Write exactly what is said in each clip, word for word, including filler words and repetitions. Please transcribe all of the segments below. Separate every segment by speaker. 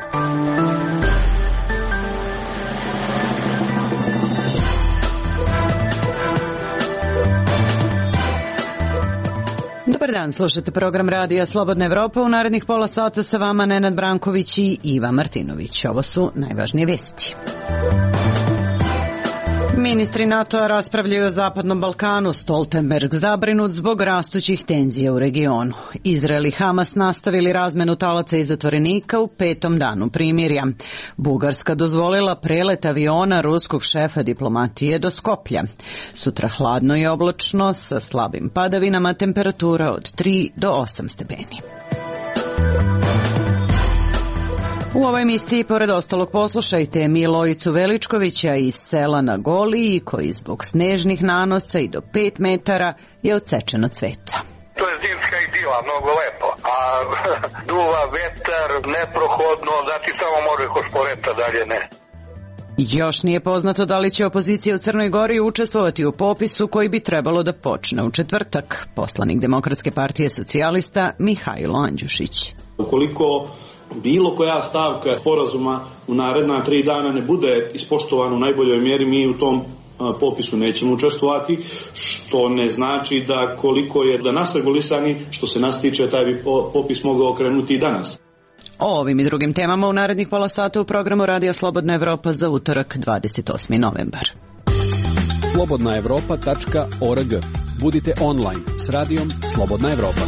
Speaker 1: Dobar dan, slušate program Radija Slobodna Evropa. U narednih pola sata sa vama Nenad Branković i Iva Martinović. Ovo su najvažnije vesti. Ministri NATO-a raspravljaju o Zapadnom Balkanu, Stoltenberg zabrinut zbog rastućih tenzija u regionu. Izrael i Hamas nastavili razmenu talaca i zatvorenika u petom danu primirja. Bugarska dozvolila prelet aviona ruskog šefa diplomatije do Skoplja. Sutra hladno i oblačno sa slabim padavinama, temperatura od tri do osam stepeni. U ovoj emisiji, pored ostalog, poslušajte Milojicu Veličkovića iz sela na Goliji, koji zbog snežnih nanosa i do pet metara je odsečen od cveta.
Speaker 2: To je zimska idila, mnogo lepo, a duva vetar, neprohodno, znači samo može košporeta, dalje ne.
Speaker 1: Još nije poznato da li će opozicija u Crnoj Gori učestvovati u popisu koji bi trebalo da počne u četvrtak. Poslanik Demokratske partije socijalista Mihajlo Andjušić.
Speaker 3: Ukoliko bilo koja stavka sporazuma u naredna tri dana ne bude ispoštovana u najboljoj mjeri, mi u tom popisu nećemo učestvovati, što ne znači da koliko je da nas regulisani, što se nas tiče, taj bi popis mogao okrenuti i danas.
Speaker 1: O ovim i drugim temama u narednih pola sata u programu Radija Slobodna Evropa za utorak dvadeset osmi novembar.
Speaker 4: slobodna evropa tačka org. Budite online s radijom Slobodna Evropa.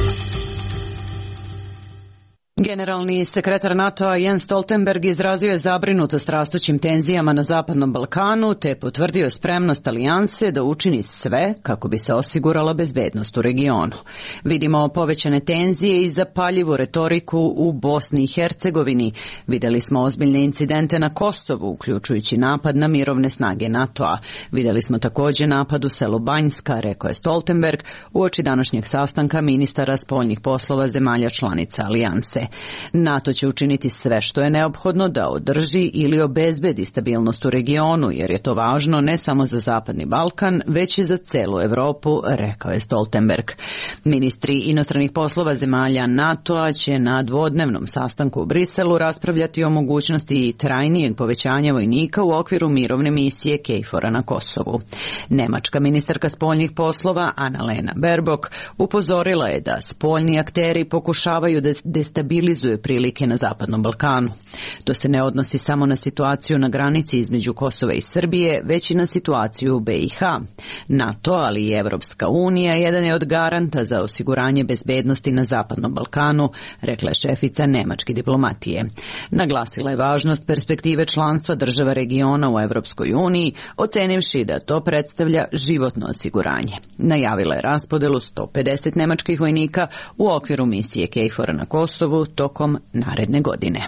Speaker 1: Generalni sekretar NATO-a Jens Stoltenberg izrazio je zabrinutost rastućim tenzijama na Zapadnom Balkanu te potvrdio spremnost alijanse da učini sve kako bi se osigurala bezbednost u regionu. Vidimo povećane tenzije i zapaljivu retoriku u Bosni i Hercegovini. Videli smo ozbiljne incidente na Kosovu, uključujući napad na mirovne snage NATO-a. Videli smo također napad u selu Banjska, rekao je Stoltenberg uoči današnjeg sastanka ministara spoljnih poslova zemalja članica alijanse. NATO će učiniti sve što je neophodno da održi ili obezbedi stabilnost u regionu, jer je to važno ne samo za Zapadni Balkan, već i za celu Evropu, rekao je Stoltenberg. Ministri inostranih poslova zemalja NATO-a će na dvodnevnom sastanku u Briselu raspravljati o mogućnosti trajnijeg povećanja vojnika u okviru mirovne misije KFOR-a na Kosovu. Nemačka ministarka spoljnih poslova Annalena Baerbock upozorila je da spoljni akteri pokušavaju da destabilizuju prilike na Zapadnom Balkanu. To se ne odnosi samo na situaciju na granici između Kosova i Srbije, već i na situaciju u B i H. NATO, ali i Evropska unija, jedan je od garanta za osiguranje bezbednosti na Zapadnom Balkanu, rekla je šefica nemačke diplomatije. Naglasila je važnost perspektive članstva država regiona u Evropskoj uniji, ocenivši da to predstavlja životno osiguranje. Najavila je raspodelu sto pedeset nemačkih vojnika u okviru misije KFOR-a na Kosovu tokom naredne godine.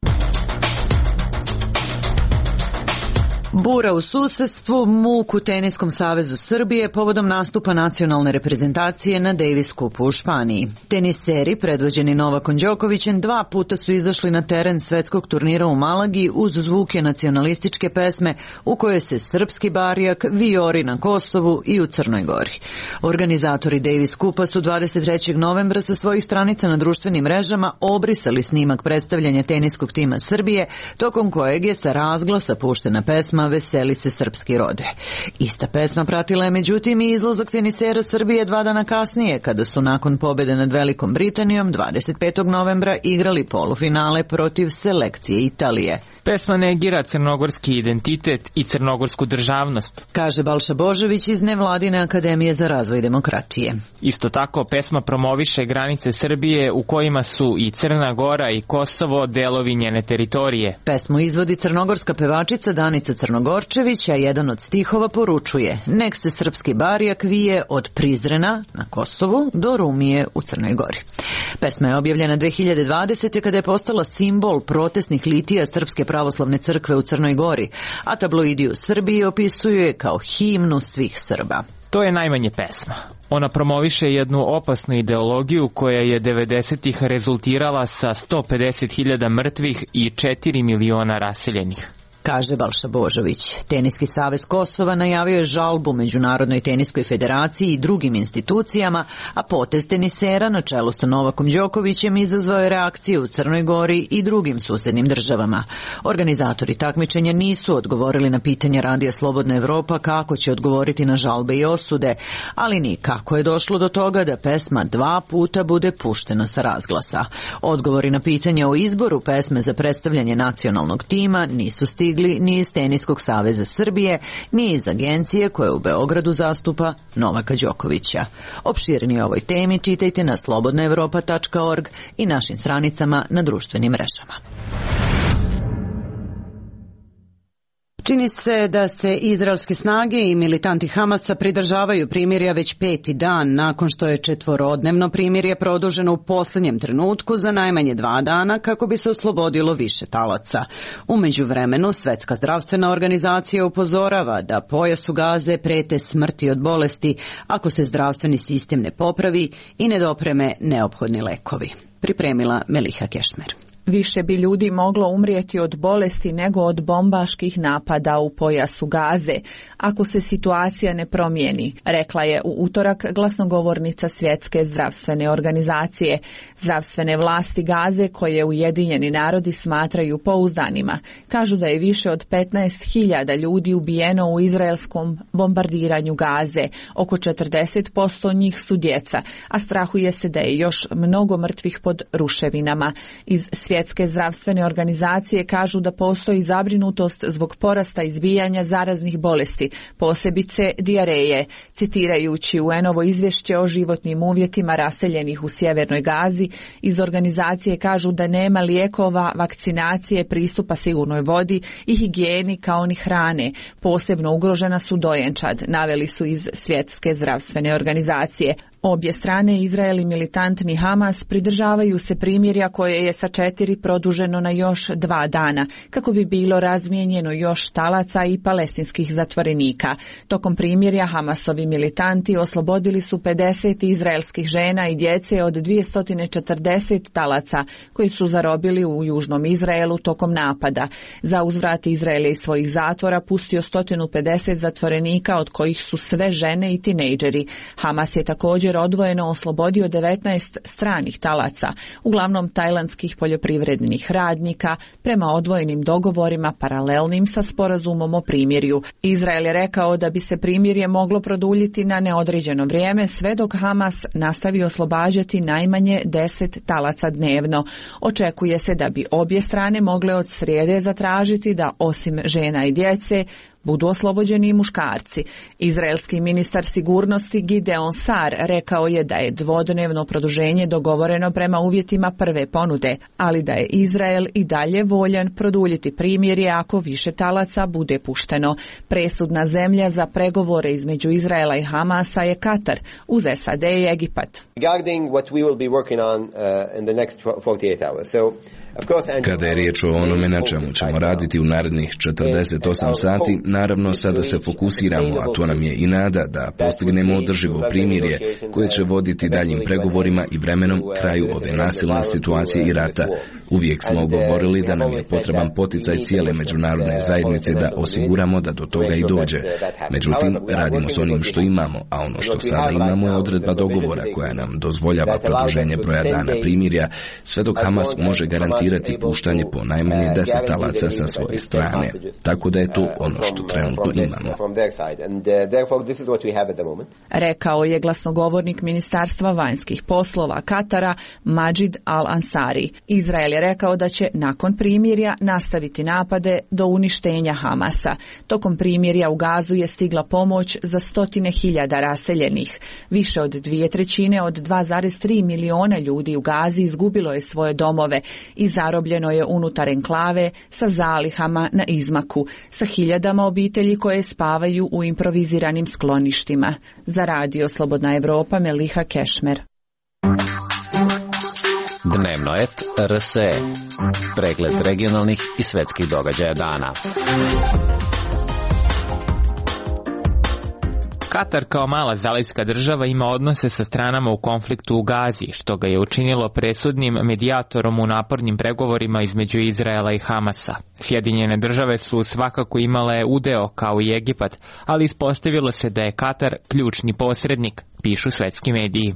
Speaker 1: Bura u susedstvu, muk u Teniskom savezu Srbije povodom nastupa nacionalne reprezentacije na Davis Cupu u Španiji. Teniseri, predvođeni Novakom Đokovićem, dva puta su izašli na teren svetskog turnira u Malagi uz zvuke nacionalističke pesme u kojoj se srpski barjak vijori na Kosovu i u Crnoj Gori. Organizatori Davis Cupa su dvadeset trećeg novembra sa svojih stranica na društvenim mrežama obrisali snimak predstavljanja teniskog tima Srbije, tokom kojeg je sa razglasa puštena pesma Veseli se srpski rode. Ista pesma pratila je međutim i izlazak tenisera Srbije dva dana kasnije, kada su nakon pobjede nad Velikom Britanijom dvadeset petog novembra igrali polufinale protiv selekcije Italije.
Speaker 5: Pesma negira crnogorski identitet i crnogorsku državnost,
Speaker 1: kaže Balša Božović iz Nevladine akademije za razvoj demokratije.
Speaker 5: Isto tako, pesma promoviše granice Srbije u kojima su i Crna Gora i Kosovo delovi njene teritorije.
Speaker 1: Pesmu izvodi crnogorska pevačica Danica Crnogorčević, a jedan od stihova poručuje: nek se srpski barjak vije od Prizrena na Kosovu do Rumije u Crnoj Gori. Pesma je objavljena dve hiljade dvadesete. kada je postala simbol protestnih litija Srpske pravoslavne crkve u Crnoj Gori, a tabloidi u Srbiji opisuju je kao himnu svih Srba.
Speaker 5: To je najmanje pesma. Ona promoviše jednu opasnu ideologiju koja je devedesetih rezultirala sa sto pedeset hiljada mrtvih i četiri miliona raseljenih.
Speaker 1: kaže Balša Božović. Teniski savez Kosova najavio je žalbu Međunarodnoj teniskoj federaciji i drugim institucijama, a potez tenisera na čelu sa Novakom Đokovićem izazvao je reakcije u Crnoj Gori i drugim susednim državama. Organizatori takmičenja nisu odgovorili na pitanje Radija Slobodna Evropa kako će odgovoriti na žalbe i osude, ali ni kako je došlo do toga da pesma dva puta bude puštena sa razglasa. Odgovori na pitanje o izboru pesme za predstavljanje nacionalnog tima nisu stigli ni iz Teniskog saveza Srbije, ni iz agencije koja u Beogradu zastupa Novaka Đokovića. Opširnije o ovoj temi čitajte na slobodna evropa tačka org i našim stranicama na društvenim mrežama. Čini se da se izraelske snage i militanti Hamasa pridržavaju primirja već peti dan nakon što je četvorodnevno primirje produženo u posljednjem trenutku za najmanje dva dana kako bi se oslobodilo više talaca. U međuvremenu Svetska zdravstvena organizacija upozorava da pojasu Gaze prete smrti od bolesti ako se zdravstveni sistem ne popravi i ne dopreme neophodni lekovi. Pripremila Meliha Kešmer.
Speaker 6: Više bi ljudi moglo umrijeti od bolesti nego od bombaških napada u pojasu Gaze, ako se situacija ne promijeni, rekla je u utorak glasnogovornica Svjetske zdravstvene organizacije. Zdravstvene vlasti Gaze, koje Ujedinjeni narodi smatraju pouzdanima, kažu da je više od petnaest hiljada ljudi ubijeno u izraelskom bombardiranju Gaze. Oko četrdeset posto njih su djeca, a strahuje se da je još mnogo mrtvih pod ruševinama. Iz Svjetske zdravstvene organizacije kažu da postoji zabrinutost zbog porasta izbijanja zaraznih bolesti, posebice dijareje. Citirajući U N-ovo izvješće o životnim uvjetima raseljenih u sjevernoj Gazi, iz organizacije kažu da nema lijekova, vakcinacije, pristupa sigurnoj vodi i higijeni kao ni hrane. Posebno ugrožena su dojenčad, naveli su iz Svjetske zdravstvene organizacije. Obje strane, Izrael i militantni Hamas, pridržavaju se primirja koje je sa četiri produženo na još dva dana, kako bi bilo razmijenjeno još talaca i palestinskih zatvorenika. Tokom primirja Hamasovi militanti oslobodili su pedeset izraelskih žena i djece od dvjesto četrdeset talaca koji su zarobili u južnom Izraelu tokom napada. Za uzvrat Izrael je iz svojih zatvora pustio sto pedeset zatvorenika, od kojih su sve žene i tinejdžeri. Hamas je također odvojeno oslobodio devetnaest stranih talaca, uglavnom tajlandskih poljoprivrednih radnika, prema odvojenim dogovorima paralelnim sa sporazumom o primirju. Izrael je rekao da bi se primirje moglo produljiti na neodređeno vrijeme sve dok Hamas nastavi oslobađati najmanje deset talaca dnevno. Očekuje se da bi obje strane mogle od srijede zatražiti da osim žena i djece budu oslobođeni i muškarci. Izraelski ministar sigurnosti Gideon Sar rekao je da je dvodnevno produženje dogovoreno prema uvjetima prve ponude, ali da je Izrael i dalje voljan produljiti primirje ako više talaca bude pušteno. Presudna zemlja za pregovore između Izraela i Hamasa je Katar, uz S A D i Egipat.
Speaker 7: Regarding what we will be working on uh, in the next forty-eight hours. So
Speaker 8: Kada je riječ o onome na čemu ćemo raditi u narednih četrdeset osam sati, naravno sada se fokusiramo, a to nam je i nada, da postignemo održivo primirje koje će voditi daljim pregovorima i vremenom kraju ove nasilne situacije i rata. Uvijek smo govorili da nam je potreban poticaj cijele međunarodne zajednice da osiguramo da do toga i dođe. Međutim, radimo s onim što imamo, a ono što sada imamo je odredba dogovora koja nam dozvoljava produženje broja dana primirja, sve dok Hamas može garantirati puštanje po najmanje deset talaca sa svoje strane. Tako da je to ono što trenutno imamo.
Speaker 6: Rekao je glasnogovornik Ministarstva vanjskih poslova Katara Majid Al-Ansari. Izrael je rekao da će nakon primirja nastaviti napade do uništenja Hamasa. Tokom primirja u Gazu je stigla pomoć za stotine hiljada raseljenih. Više od dvije trećine od dva zarez tri miliona ljudi u Gazi izgubilo je svoje domove i zarobljeno je unutar enklave sa zalihama na izmaku, sa hiljadama obitelji koje spavaju u improviziranim skloništima. Za Radio Slobodna Evropa, Meliha Kešmer.
Speaker 9: Dnevno et R S E. Pregled regionalnih i svetskih događaja dana.
Speaker 5: Katar kao mala zalivska država ima odnose sa stranama u konfliktu u Gazi, što ga je učinilo presudnim medijatorom u napornim pregovorima između Izraela i Hamasa. Sjedinjene države su svakako imale udeo kao i Egipat, ali ispostavilo se da je Katar ključni posrednik, pišu svetski mediji.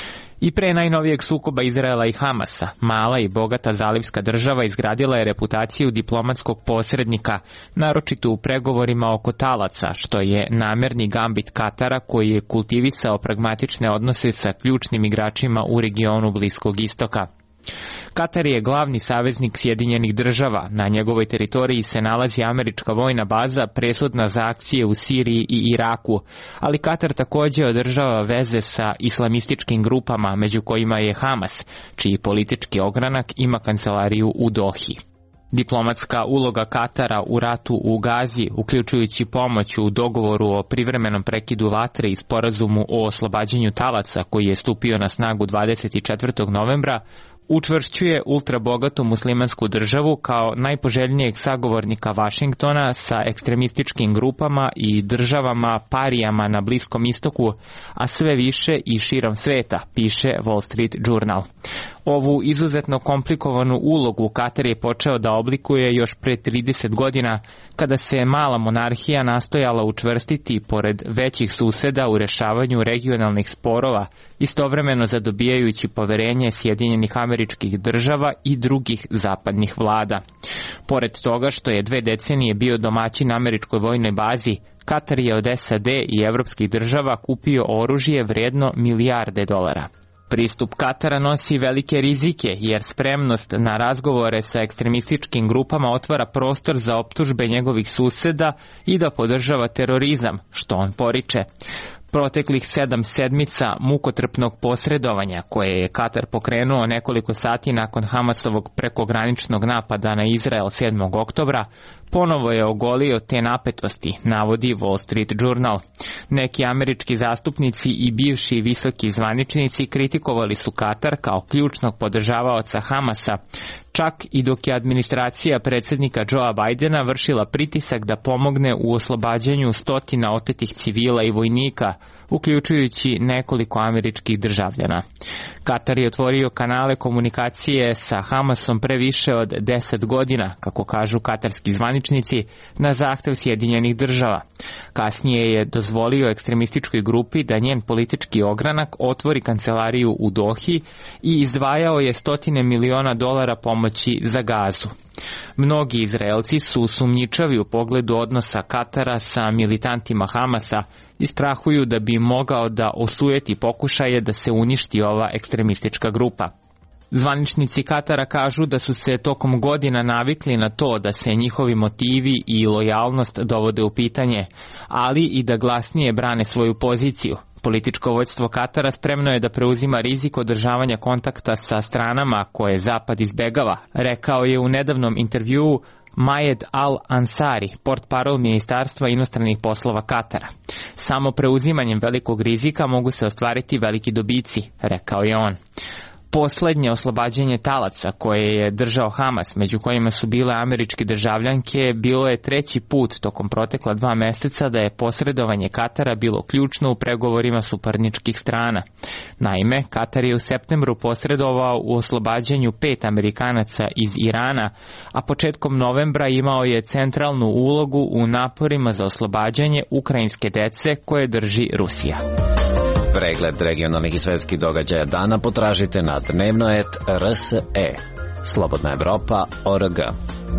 Speaker 5: I pre najnovijeg sukoba Izraela i Hamasa, mala i bogata zalivska država izgradila je reputaciju diplomatskog posrednika, naročito u pregovorima oko talaca, što je namerni gambit Katara koji je kultivisao pragmatične odnose sa ključnim igračima u regionu Bliskog istoka. Katar je glavni saveznik Sjedinjenih država, na njegovoj teritoriji se nalazi američka vojna baza presudna za akcije u Siriji i Iraku, ali Katar također održava veze sa islamističkim grupama, među kojima je Hamas, čiji politički ogranak ima kancelariju u Dohi. Diplomatska uloga Katara u ratu u Gazi, uključujući pomoć u dogovoru o privremenom prekidu vatre i sporazumu o oslobađanju talaca koji je stupio na snagu dvadeset četvrtog novembra, učvršćuje ultrabogatu muslimansku državu kao najpoželjnijeg sagovornika Vašingtona sa ekstremističkim grupama i državama parijama na Bliskom istoku, a sve više i širom sveta, piše Wall Street Journal. Ovu izuzetno komplikovanu ulogu Katar je počeo da oblikuje još pre trideset godina, kada se mala monarhija nastojala učvrstiti pored većih suseda u rešavanju regionalnih sporova, istovremeno zadobijajući poverenje Sjedinjenih Američkih Država i drugih zapadnih vlada. Pored toga što je dve decenije bio domaćin američkoj vojnoj bazi, Katar je od S A D i evropskih država kupio oružje vredno milijarde dolara. Pristup Katara nosi velike rizike, jer spremnost na razgovore sa ekstremističkim grupama otvara prostor za optužbe njegovih suseda i da podržava terorizam, što on poriče. Proteklih sedam sedmica mukotrpnog posredovanja koje je Katar pokrenuo nekoliko sati nakon Hamasovog prekograničnog napada na Izrael sedmog oktobra ponovo je ogolio te napetosti, navodi Wall Street Journal. Neki američki zastupnici i bivši visoki zvaničnici kritikovali su Katar kao ključnog podržavaoca Hamasa, čak i dok je administracija predsjednika Joea Bidena vršila pritisak da pomogne u oslobađanju stotina otetih civila i vojnika, uključujući nekoliko američkih državljana. Katar je otvorio kanale komunikacije sa Hamasom pre više od deset godina, kako kažu katarski zvaničnici, na zahtev Sjedinjenih država. Kasnije je dozvolio ekstremističkoj grupi da njen politički ogranak otvori kancelariju u Dohi i izdvajao je stotine miliona dolara pomoći za Gazu. Mnogi Izraelci su sumnjičavi u pogledu odnosa Katara sa militantima Hamasa i strahuju da bi mogao da osujeti pokušaje da se uništi ova ekstremistička grupa. Zvaničnici Katara kažu da su se tokom godina navikli na to da se njihovi motivi i lojalnost dovode u pitanje, ali i da glasnije brane svoju poziciju. Političko vođstvo Katara spremno je da preuzima rizik održavanja kontakta sa stranama koje Zapad izbegava, rekao je u nedavnom intervjuu Majed Al-Ansari, portparol Ministarstva inostranih poslova Katara. Samo preuzimanjem velikog rizika mogu se ostvariti veliki dobici, rekao je on. Poslednje oslobađanje talaca koje je držao Hamas, među kojima su bile američke državljanke, bilo je treći put tokom protekla dva meseca da je posredovanje Katara bilo ključno u pregovorima suparničkih strana. Naime, Katar je u septembru posredovao u oslobađanju pet Amerikanaca iz Irana, a početkom novembra imao je centralnu ulogu u naporima za oslobađanje ukrajinske dece koje drži Rusija.
Speaker 9: Pregled regionalnih i svetskih događaja dana potražite na dnevnoet R S E. Slobodna Evropa O R G.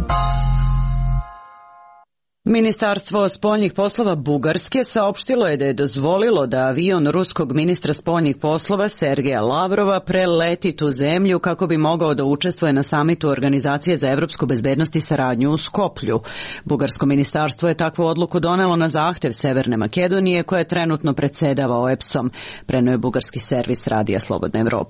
Speaker 1: Ministarstvo spoljnih poslova Bugarske saopštilo je da je dozvolilo da avion ruskog ministra spoljnih poslova Sergeja Lavrova preleti tu zemlju kako bi mogao da učestvuje na samitu Organizacije za evropsku bezbednost i saradnju u Skoplju. Bugarsko ministarstvo je takvu odluku donelo na zahtev Severne Makedonije koja je trenutno predsedava O E P S-om, preneo je bugarski servis Radija Slobodna Evropa.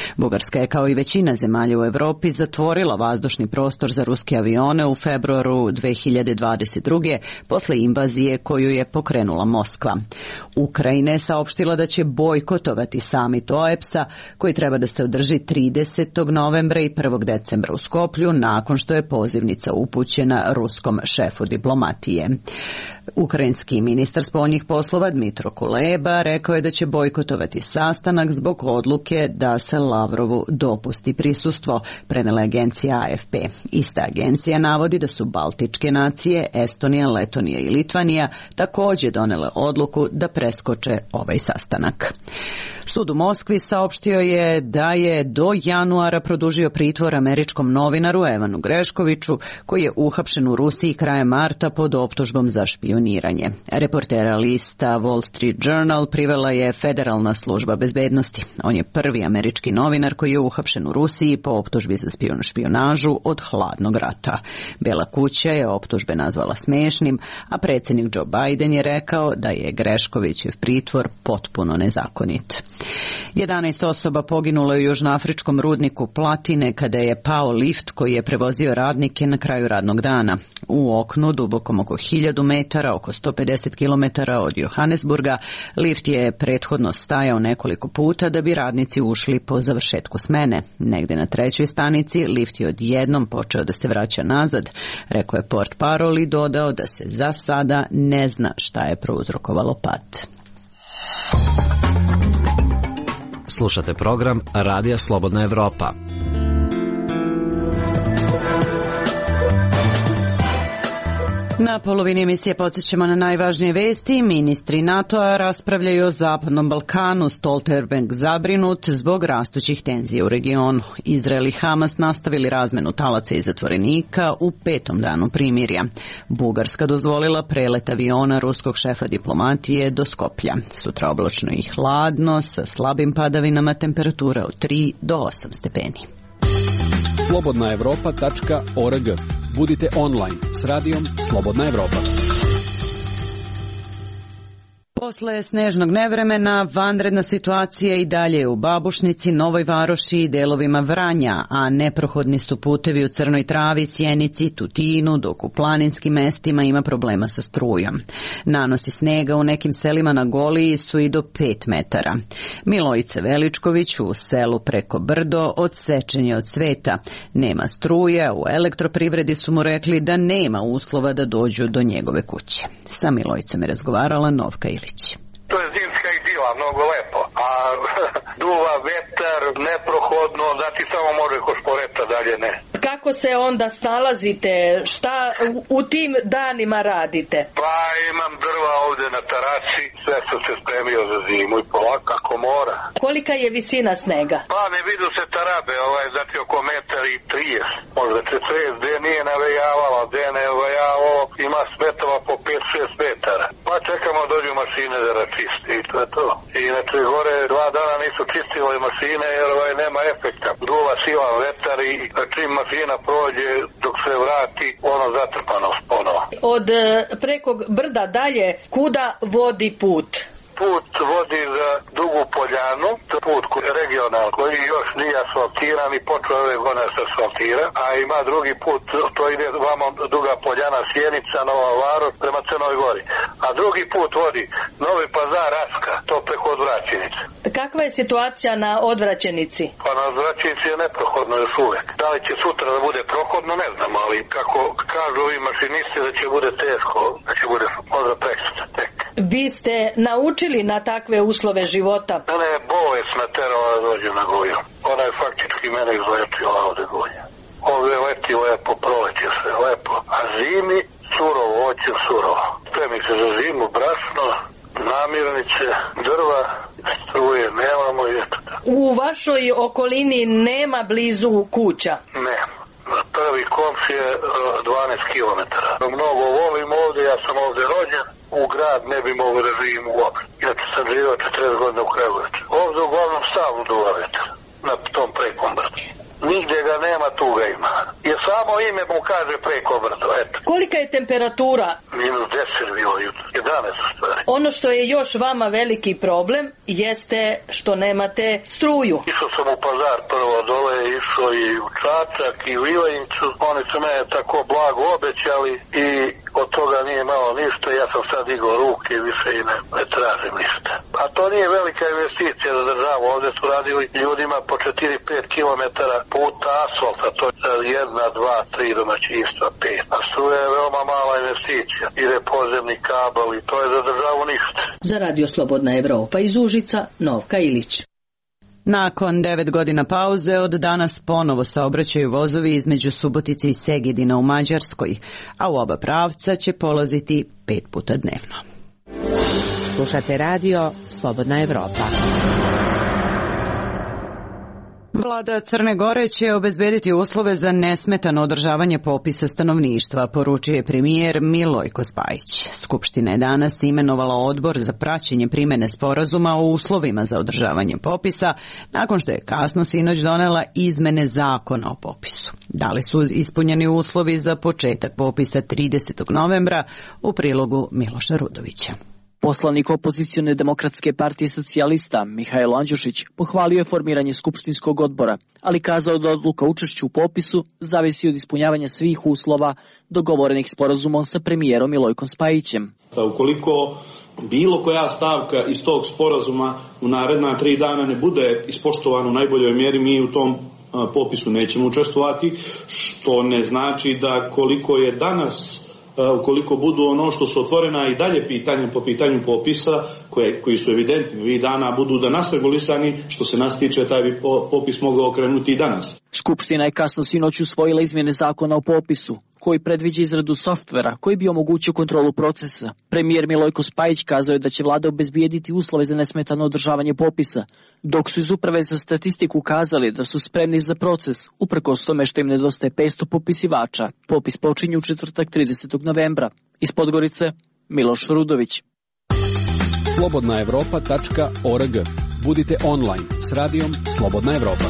Speaker 1: Bugarska je kao i većina zemalja u Europi zatvorila vazdušni prostor za ruske avione u februaru dve hiljade dvadeset druge posle invazije koju je pokrenula Moskva. Ukrajina je saopštila da će bojkotovati samit O E P S-a koji treba da se održi tridesetog novembra i prvog decembra u Skoplju nakon što je pozivnica upućena ruskom šefu diplomatije. Ukrajinski ministar spoljnih poslova Dmitro Kuleba rekao je da će bojkotovati sastanak zbog odluke da se Lavrovu dopusti prisustvo, prenela agencija A F P. Ista agencija navodi da su baltičke nacije, Estonija, Letonija i Litvanija također donele odluku da preskoče ovaj sastanak. Sud u Moskvi saopštio je da je do januara produžio pritvor američkom novinaru Evanu Greškoviću, koji je uhapšen u Rusiji krajem marta pod optužbom za špijuniranje. Reportera lista Wall Street Journal privela je Federalna služba bezbednosti. On je prvi američki novinar koji je uhapšen u Rusiji po optužbi za špijunažu od hladnog rata. Bela kuća je optužbe nazvala smešnim, a predsjednik Joe Biden je rekao da je Greškovićev pritvor potpuno nezakonit. jedanaest osoba poginulo je u južnoafričkom rudniku platine kada je pao lift koji je prevozio radnike na kraju radnog dana. U oknu, dubokom oko hiljadu metara, oko sto pedeset kilometara od Johannesburga, lift je prethodno stajao nekoliko puta da bi radnici ušli po završetku smene. Negde na trećoj stanici lift je odjednom počeo da se vraća nazad, rekao je portparol i dodao da se za sada ne zna šta je prouzrokovalo pad.
Speaker 9: Slušate program Radija Slobodna Evropa.
Speaker 1: Na polovini emisije podsjećamo na najvažnije vesti. Ministri NATO-a raspravljaju o Zapadnom Balkanu, Stoltenberg zabrinut zbog rastućih tenzija u regionu. Izrael i Hamas nastavili razmenu talaca i zatvorenika u petom danu primirja. Bugarska dozvolila prelet aviona ruskog šefa diplomatije do Skoplja. Sutra oblačno i hladno sa slabim padavinama, temperatura od tri do osam stepeni.
Speaker 4: slobodna evropa tačka org. Budite online s radijom Slobodna Evropa.
Speaker 1: Posle snežnog nevremena, vanredna situacija i dalje u Babušnici, Novoj Varoši i delovima Vranja, a neprohodni su putevi u Crnoj Travi, Sjenici, Tutinu, dok u planinskim mestima ima problema sa strujom. Nanosi snega u nekim selima na Goliji su i do pet metara. Milojice Veličković u selu Preko Brdo odsečen je od sveta. Nema struje, u elektroprivredi su mu rekli da nema uslova da dođu do njegove kuće. Sa Milojicom je razgovarala Novka Ilić.
Speaker 2: To je zimska idila, mnogo lepo, a duva vetar, neprohodno, znači samo može ko šporeta, dalje ne.
Speaker 10: Kako se onda snalazite, šta u tim danima radite?
Speaker 2: Pa imam drva ovdje na terasi, sve sam se spremio za zimu i polako kako mora.
Speaker 10: Kolika je visina snega?
Speaker 2: Pa ne vidu se tarabe, ovaj, znači oko metar i trijeset, možda četrdeset, gdje nije navejavalo, gdje ne navejavalo, ima smetova po pet šest metara. Pa čekamo dođu mašine da račiste i to je to. I inače gore dva dana nisu čistile mašine jer ovaj nema efekta. Duva silan vetar i čim mašina prođe dok se vrati ono zatrpano ponovo.
Speaker 10: Od Preko Brda dalje kuda vodi put?
Speaker 2: Put vodi za Dugu Poljanu, to je put regional koji još nije asfaltiran i počeo ove godine se asfaltira, a ima drugi put, to ide vamo Duga Poljana, Sjenica, Nova Varoš prema Crnoj Gori. A drugi put vodi Novi Pazar, Raska, to preko Odvraćenice.
Speaker 10: Kakva je situacija na Odvraćenici?
Speaker 2: Pa na Odvraćenici je neprohodno još uvek. Da li će sutra da bude prohodno, ne znam, ali kako kažu ovi mašinisti da će bude teško, da će bude možda preksutra tek.
Speaker 10: Vi ste naučili na takve uslove života?
Speaker 2: Mene je bolest naterala da dođem na Goju. Ona je faktički mene izletila ovde Goja. Ovde leti lepo, proleće se lepo. A zimi surovo, oće surovo. Spremi se za zimu, brašno, namirnice, drva, struje nemamo i eto.
Speaker 10: U vašoj okolini nema blizu kuća?
Speaker 2: Ne. Prvi komš je dvanaest kilometara. Mnogo volim ovde, ja sam ovde rođen. U grad ne bi mogao da živim uopšte. Inače sam živio četrdeset godina u Kragujevcu. Ovde uglavnom stalno duva vetar. Na tom Prekom Brdu. Nigdje ga nema, tu ga ima. Jer samo ime mu kaže preko brdo, eto.
Speaker 10: Kolika je temperatura?
Speaker 2: Minus deset bilo jutro, jedanaest u stvari.
Speaker 10: Ono što je još vama veliki problem jeste što nemate struju.
Speaker 2: Išao sam u Pazar prvo dole, išao i u Čačak i u Ivanjicu. Oni su mene tako blago obećali i od toga nije malo ništa. Ja sam sad digao ruke i više i ne, ne tražim ništa. A to nije velika investicija za državu. Ovdje su radili ljudima po četiri do pet kilometara puta asfalta. To je jedna, dva, tri domaćinstva, pet. A struja je veoma mala investicija. Ide podzemni kabel i to je za državu ništa.
Speaker 10: Za Radio Slobodna Evropa iz Užica, Novka Ilić.
Speaker 1: Nakon devet godina pauze od danas ponovo saobraćaju vozovi između Subotice i Segedina u Mađarskoj, a u oba pravca će polaziti pet puta dnevno.
Speaker 11: Slušate radio Slobodna Evropa.
Speaker 1: Vlada Crne Gore će obezbediti uslove za nesmetano održavanje popisa stanovništva, poručuje premijer Milojko Spajić. Skupština je danas imenovala odbor za praćenje primene sporazuma o uslovima za održavanje popisa, nakon što je kasno sinoć donela izmene zakona o popisu. Da li su ispunjeni uslovi za početak popisa tridesetog novembra, u prilogu Miloša Rudovića.
Speaker 12: Poslanik opozicione demokratske partije socijalista Mihajlo Andjušić pohvalio je formiranje skupštinskog odbora, ali kazao da odluka o učešću u popisu zavisi od ispunjavanja svih uslova dogovorenih sporazumom sa premijerom Milojkom Spajićem.
Speaker 3: Ukoliko bilo koja stavka iz tog sporazuma u naredna tri dana ne bude ispoštovana u najboljoj mjeri, mi u tom popisu nećemo učestvovati, što ne znači da koliko je danas, ukoliko budu ono što su otvorena i dalje pitanje po pitanju popisa, koje, koji su evidentni ovih dana, budu da nas regulisani, što se nas tiče, taj bi popis mogao okrenuti i danas.
Speaker 12: Skupština je kasno sinoć usvojila izmjene zakona o popisu, koji predviđa izradu softvera koji bi omogućio kontrolu procesa. Premijer Milojko Spajić kazao je da će vlada obezbijediti uslove za nesmetano održavanje popisa, dok su iz Uprave za statistiku kazali da su spremni za proces, uprkos tome što im nedostaje petsto popisivača. Popis počinje u četvrtak tridesetog novembra. Iz Podgorice, Miloš Rudović.
Speaker 4: slobodna evropa tačka org. Budite online s radijom Slobodna Evropa.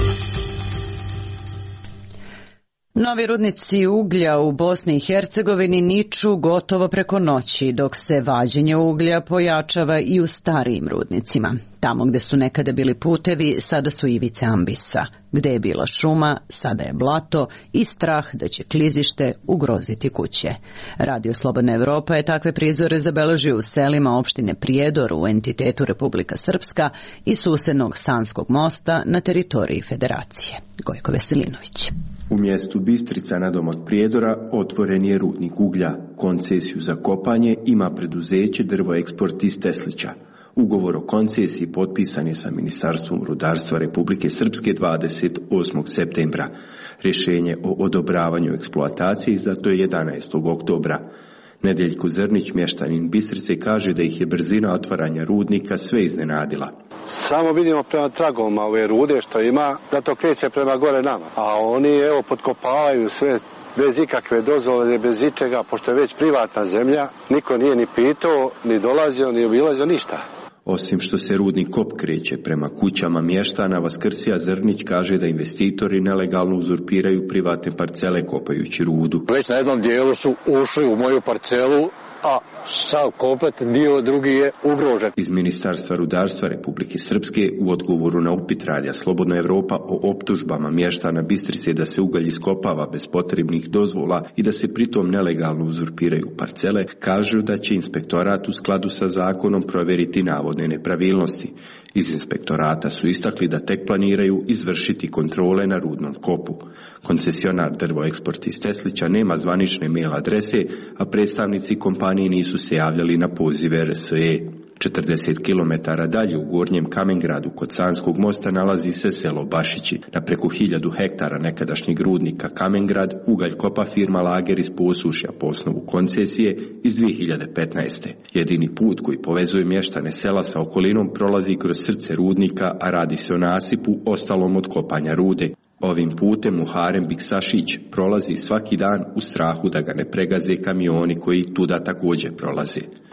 Speaker 1: Novi rudnici uglja u Bosni i Hercegovini niču gotovo preko noći, dok se vađenje uglja pojačava i u starijim rudnicima. Tamo gde su nekada bili putevi, sada su ivice ambisa. Gde je bila šuma, sada je blato i strah da će klizište ugroziti kuće. Radio Slobodna Evropa je takve prizore zabeležio u selima opštine Prijedor u entitetu Republika Srpska i susednog Sanskog mosta na teritoriji Federacije. Gojko Veselinović.
Speaker 13: U mjestu Bistrica nadomak Prijedora otvoren je rudnik uglja. Koncesiju za kopanje ima preduzeće Drvo Eksport iz Teslića. Ugovor o koncesiji potpisan je sa Ministarstvom rudarstva Republike Srpske dvadeset osmog septembra. Rješenje o odobravanju eksploatacije izdato je jedanaestog oktobra. Nedeljko Zrnić, mještanin Bistrice, kaže da ih je brzina otvaranja rudnika sve iznenadila.
Speaker 14: Samo vidimo prema tragoma ove rude što ima, da to kreće prema gore nama. A oni evo potkopavaju sve bez ikakve dozvole, bez ičega, pošto je već privatna zemlja. Niko nije ni pitao, ni dolazio, ni obilazio, ništa.
Speaker 13: Osim što se rudni kop kreće prema kućama mještana, Vaskrsija Zrnić kaže da investitori nelegalno uzurpiraju privatne parcele kopajući rudu.
Speaker 14: Već na jednom dijelu su ušli u moju parcelu, a sav komplet dio drugi je ugrožen.
Speaker 13: Iz Ministarstva rudarstva Republike Srpske u odgovoru na upit Radija Slobodna Evropa o optužbama mještana Bistrice da se ugalj iskopava bez potrebnih dozvola i da se pritom nelegalno uzurpiraju parcele, kažu da će inspektorat u skladu sa zakonom provjeriti navodne nepravilnosti. Iz inspektorata su istakli da tek planiraju izvršiti kontrole na rudnom kopu. Koncesionar Drvo Eksport iz Teslića nema zvanične mail adrese, a predstavnici kompanije nisu se javljali na pozive R S E. četrdeset kilometara dalje u Gornjem Kamengradu kod Sanskog mosta nalazi se selo Bašići. Na preko hiljadu hektara nekadašnjeg rudnika Kamengrad ugalj kopa firma Lager iz Posušja po osnovu koncesije iz dvije hiljade petnaeste. Jedini put koji povezuje mještane sela sa okolinom prolazi kroz srce rudnika, a radi se o nasipu ostalom od kopanja rude. Ovim putem Muharem Biksašić prolazi svaki dan u strahu da ga ne pregaze kamioni koji tuda također prolaze.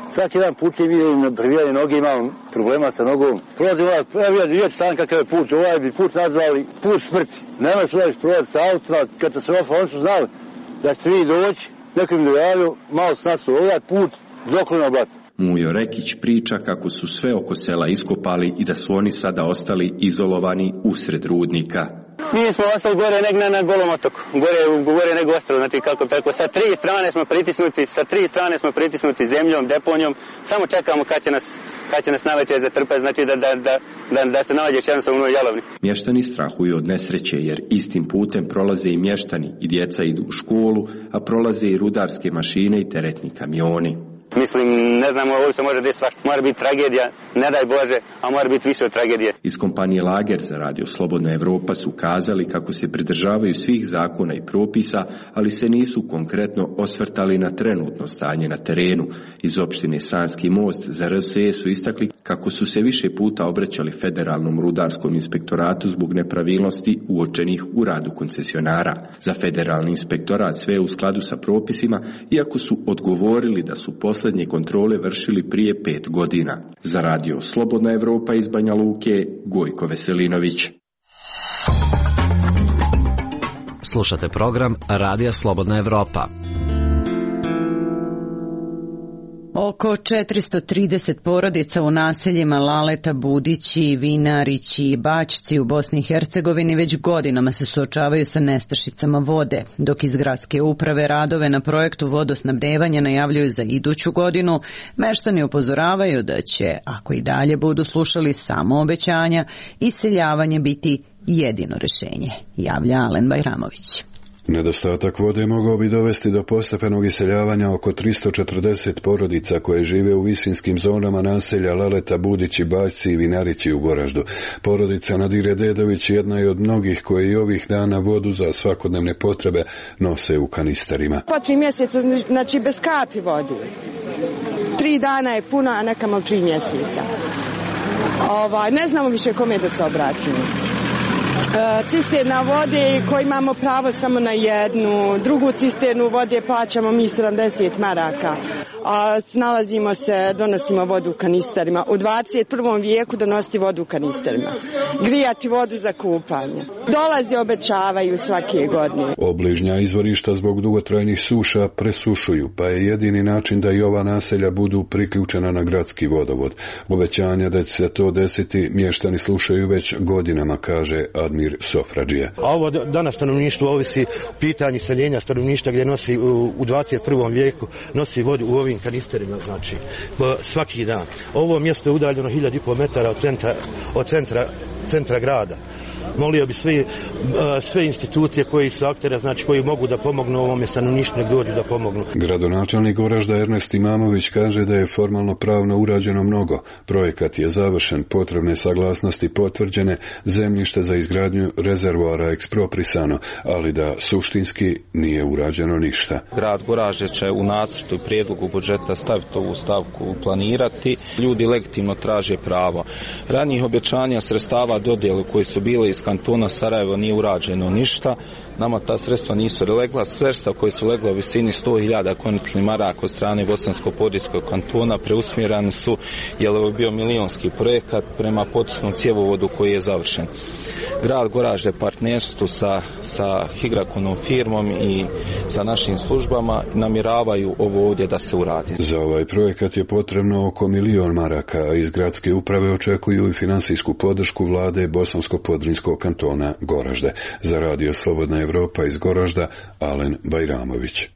Speaker 15: Svaki dan putim vidim na privijanje noge, imam problema sa nogom. Prolazim ovaj, evo vidjeti stan kakav je put, ovaj bi put nazvali put smrti. Nema se ovaj prolaziti sa autima, katastrofa, oni su znali da će vi doći, neko mi dojavio, malo s nasu, ovaj put doklona blat.
Speaker 13: Mujo Rekić priča kako su sve oko sela iskopali i da su oni sada ostali izolovani usred rudnika.
Speaker 16: Mi smo ostali gore nek na, na golom otoku, gore, gore nego ostalo, znači kako tako, sa tri strane smo pritisnuti, sa tri strane smo pritisnuti zemljom, deponijom, samo čekamo kad će nas, kad će nas navečer zatrpati, znači da, da, da, da, da se nađeš jednostavno u jalovni.
Speaker 13: Mještani strahuju od nesreće jer istim putem prolaze i mještani i djeca idu u školu, a prolaze i rudarske mašine i teretni kamioni.
Speaker 16: Mislim, ne znamo, ovo se može desiti svašta. Mora biti tragedija, ne daj Bože, a mora biti više od tragedije.
Speaker 13: Iz kompanije Lager za radio Slobodna Evropa su kazali kako se pridržavaju svih zakona i propisa, ali se nisu konkretno osvrtali na trenutno stanje na terenu. Iz opštine Sanski most za R S E su istakli kako su se više puta obraćali Federalnom rudarskom inspektoratu zbog nepravilnosti uočenih u radu koncesionara. Za Federalni inspektorat sve je u skladu sa propisima, iako su odgovorili da su posljednje kontrole vršili prije pet godina. Za radio Slobodna Evropa iz Banja Luke, Gojko Veselinović.
Speaker 9: Slušate program Radija Slobodna Evropa.
Speaker 1: Oko četiristo trideset porodica u naseljima Laleta, Budići, Vinarići i Bačci u Bosni i Hercegovini već godinama se suočavaju sa nestašicama vode, dok iz gradske uprave radove na projektu vodosnabdevanja najavljuju za iduću godinu. Meštani upozoravaju da će, ako i dalje budu slušali samo obećanja, iseljavanje biti jedino rješenje, javlja Alen Bajramović.
Speaker 17: Nedostatak vode mogao bi dovesti do postepenog iseljavanja oko tristo četrdeset porodica koje žive u visinskim zonama naselja Laleta, Budići, Bačci i Vinarići u Goraždu. Porodica Nadire Dedović jedna je od mnogih koji i ovih dana vodu za svakodnevne potrebe nose u kanisterima.
Speaker 18: Po tri mjeseca, znači bez kapi vodi. Tri dana je puna, a nekamo tri mjeseca. Ovaj, ne znamo više kome da se obratimo. Cisterna vode koji imamo pravo samo na jednu, drugu cisternu vode plaćamo mi sedamdeset maraka, a nalazimo se, donosimo vodu u kanisterima. U dvadeset prvom vijeku donositi vodu u kanisterima, grijati vodu za kupanje. Dolazi, obećavaju svake godine.
Speaker 17: Obližnja izvorišta zbog dugotrajnih suša presušuju, pa je jedini način da i ova naselja budu priključena na gradski vodovod. Obećanja da će se to desiti mještani slušaju već godinama, kaže Admir Sofradžija.
Speaker 19: A ovo danas stanovništvo ovisi pitanje seljenja stanovništva gdje nosi u, u dvadeset prvom vijeku nosi vodu u ovim kanisterima, znači svaki dan. Ovo mjesto je udaljeno hiljadu i pol metara od centra, od centra, centra grada. Molio bi sve, sve institucije koji su aktere, znači koji mogu da pomognu ovome stanovništvu, nek dođu da pomognu.
Speaker 17: Gradonačelnik Goražda Ernest Imamović kaže da je formalno pravno urađeno mnogo. Projekat je završen, potrebne saglasnosti potvrđene, zemljište za izgradnju rezervoara eksproprisano, ali da suštinski nije urađeno ništa.
Speaker 20: Grad Goražde će u nacrtu i prijedlogu budžeta staviti ovu stavku, planirati. Ljudi legitimno traže pravo. Ranijih obećanja sredstava dodjelu koji su bile iz kantona Sarajevo nije urađeno ništa. Nama ta sredstva nisu legla. Sredstva koje su legla u visini sto hiljada konitnih maraka od strane Bosansko-Podrijskog kantona preusmjerani su, jer je bio milionski projekat prema potisnom cjevovodu koji je završen. Grad Goražde partnerstvu sa, sa Higrakonom firmom i sa našim službama namjeravaju ovo ovdje da se uradi.
Speaker 17: Za ovaj projekat je potrebno oko milion maraka, a iz gradske uprave očekuju i finansijsku podršku vlade Bosansko-Podrinskog kantona Goražde. Za radio Slobodna Evropa iz Goražda, Alen Bajramović.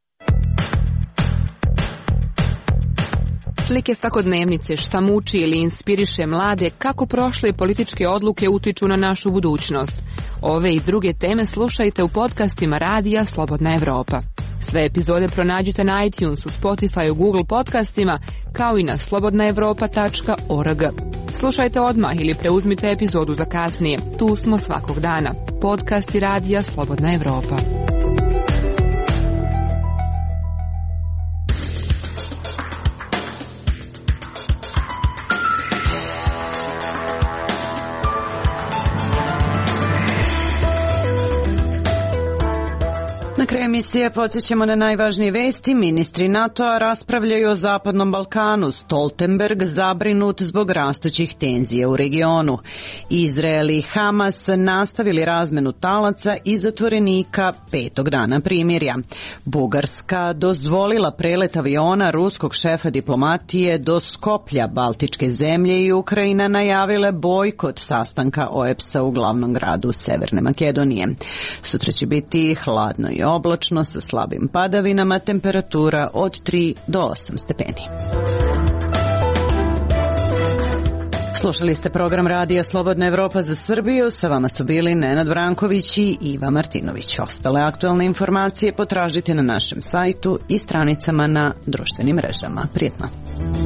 Speaker 21: Slike svakodnevnice, šta muči ili inspiriše mlade, kako prošle političke odluke utiču na našu budućnost. Ove i druge teme slušajte u podcastima Radija Slobodna Evropa. Sve epizode pronađite na iTunesu, Spotify, Google podcastima, kao i na slobodna evropa tačka org. Slušajte odmah ili preuzmite epizodu za kasnije. Tu smo svakog dana. Podcasti Radija Slobodna Evropa.
Speaker 1: Na kraju emisije podsjećamo na najvažnije vesti. Ministri NATO-a raspravljaju o Zapadnom Balkanu. Stoltenberg zabrinut zbog rastućih tenzija u regionu. Izrael i Hamas nastavili razmenu talaca i zatvorenika petog dana primirja. Bugarska dozvolila prelet aviona ruskog šefa diplomatije do Skoplja. Baltičke zemlje i Ukrajina najavile bojkot sastanka O E B S-a u glavnom gradu Severne Makedonije. Sutra će biti hladno i oblačno sa slabim padavinama, temperatura od tri do osam stepeni. Slušali ste program Radija Slobodna Evropa za Srbiju. Sa vama su bili Nenad Branković i Iva Martinović. Ostale aktualne informacije potražite na našem sajtu i stranicama na društvenim mrežama. Prijetno!